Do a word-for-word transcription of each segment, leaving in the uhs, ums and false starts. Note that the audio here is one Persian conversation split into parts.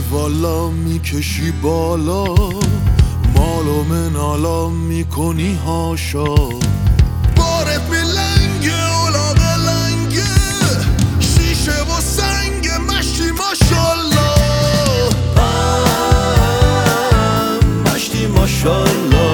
والا میکشی بالا، مال و منالا میکنی هاشا. بارت میلنگه اولاغه لنگه، شیشه و سنگ مشتی ماشالله. مشتی ماشالله.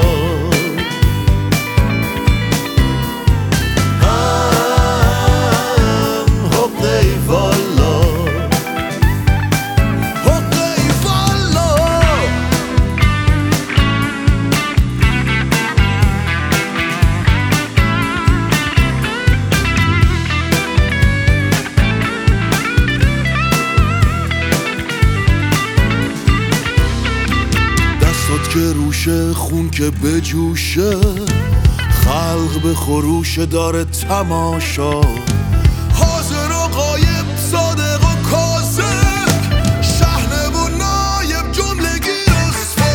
که روشه خون که بجوشه، خلق به خروش داره تماشا. حاضر و غایب، صادق و کاذب، شحنه و نایب، جملگی رسوا.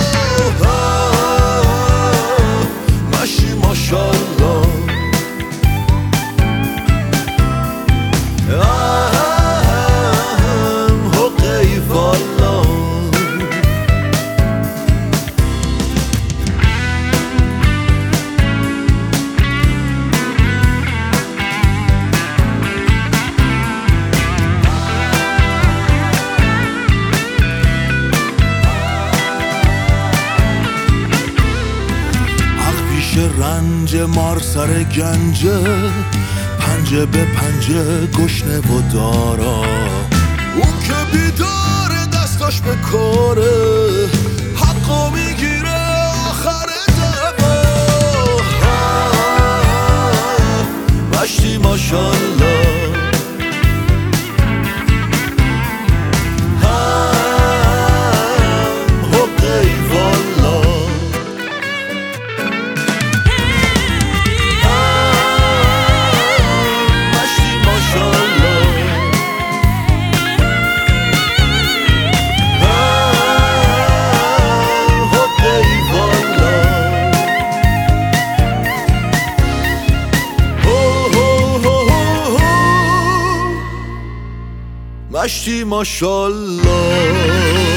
مشتی ماشالله. حقی والا. رنج مار سر گنجه، پنجه به پنجه گشنه و دارا. اون که بیداره دستاش به کاره، حقا میگیره آخر دوا. مشتی ماشالله. مشتی ماشالله.